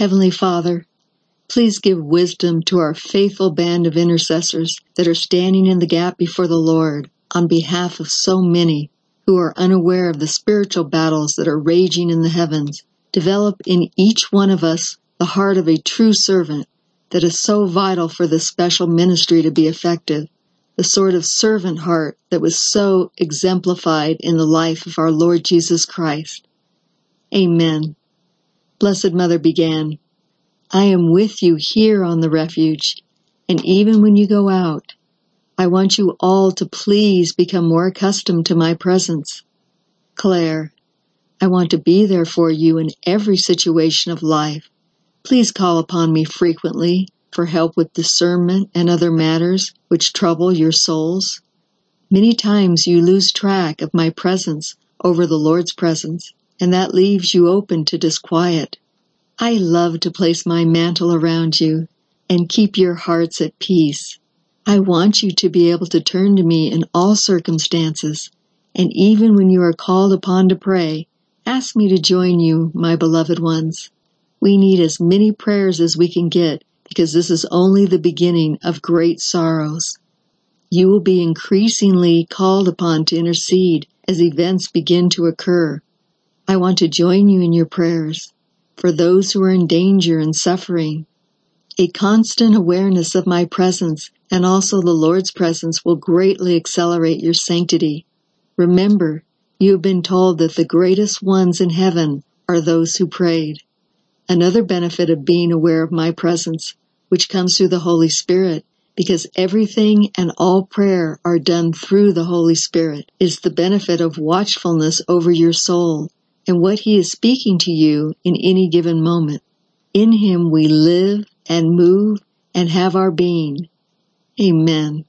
Heavenly Father, please give wisdom to our faithful band of intercessors that are standing in the gap before the Lord on behalf of so many who are unaware of the spiritual battles that are raging in the heavens. Develop in each one of us the heart of a true servant that is so vital for this special ministry to be effective, the sort of servant heart that was so exemplified in the life of our Lord Jesus Christ. Amen. Blessed Mother began, I am with you here on the refuge, and even when you go out, I want you all to please become more accustomed to my presence. Claire, I want to be there for you in every situation of life. Please call upon me frequently for help with discernment and other matters which trouble your souls. Many times you lose track of my presence over the Lord's presence, and that leaves you open to disquiet. I love to place my mantle around you and keep your hearts at peace. I want you to be able to turn to me in all circumstances, and even when you are called upon to pray, ask me to join you, my beloved ones. We need as many prayers as we can get, because this is only the beginning of great sorrows. You will be increasingly called upon to intercede as events begin to occur. I want to join you in your prayers for those who are in danger and suffering. A constant awareness of my presence and also the Lord's presence will greatly accelerate your sanctity. Remember, you have been told that the greatest ones in heaven are those who prayed. Another benefit of being aware of my presence, which comes through the Holy Spirit, because everything and all prayer are done through the Holy Spirit, is the benefit of watchfulness over your soul and what He is speaking to you in any given moment. In Him we live and move and have our being. Amen.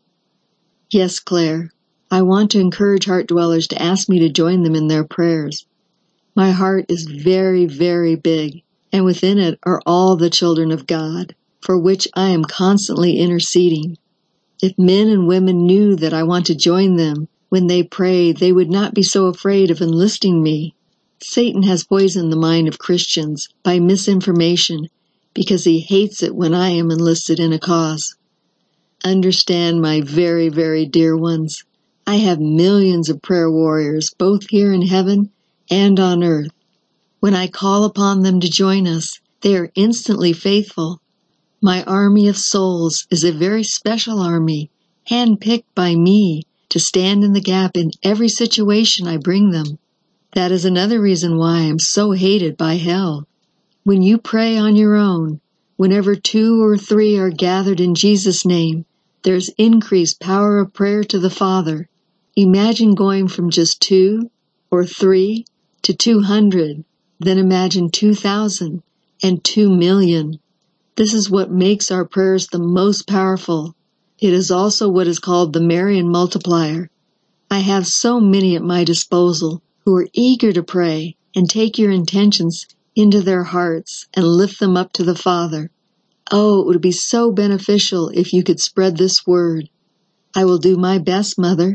Yes, Claire, I want to encourage heart dwellers to ask me to join them in their prayers. My heart is very, very big, and within it are all the children of God, for which I am constantly interceding. If men and women knew that I want to join them when they pray, they would not be so afraid of enlisting me. Satan has poisoned the mind of Christians by misinformation because he hates it when I am enlisted in a cause. Understand, my very, very dear ones, I have millions of prayer warriors both here in heaven and on earth. When I call upon them to join us, they are instantly faithful. My army of souls is a very special army, handpicked by me to stand in the gap in every situation I bring them. That is another reason why I am so hated by hell. When you pray on your own, whenever 2 or 3 are gathered in Jesus' name, there's increased power of prayer to the Father. Imagine going from just 2 or 3 to 200, then imagine 2,000 and 2,000,000. This is what makes our prayers the most powerful. It is also what is called the Marian multiplier. I have so many at my disposal who are eager to pray and take your intentions into their hearts and lift them up to the Father. Oh, it would be so beneficial if you could spread this word. I will do my best, Mother.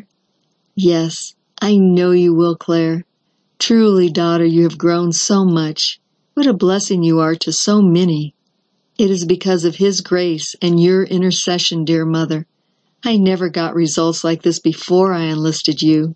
Yes, I know you will, Claire. Truly, daughter, you have grown so much. What a blessing you are to so many. It is because of His grace and your intercession, dear Mother. I never got results like this before I enlisted you.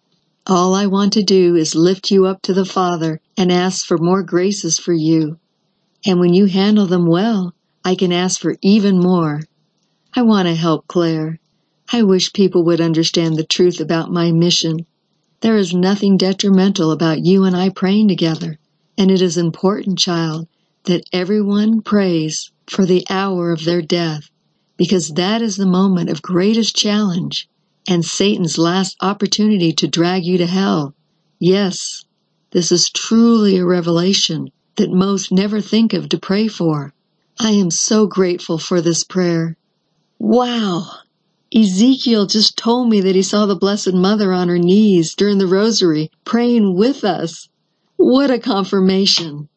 All I want to do is lift you up to the Father and ask for more graces for you. And when you handle them well, I can ask for even more. I want to help Claire. I wish people would understand the truth about my mission. There is nothing detrimental about you and I praying together, and it is important, child, that everyone prays for the hour of their death, because that is the moment of greatest challenge and Satan's last opportunity to drag you to hell. Yes, this is truly a revelation that most never think of to pray for. I am so grateful for this prayer. Wow! Ezekiel just told me that he saw the Blessed Mother on her knees during the rosary, praying with us. What a confirmation!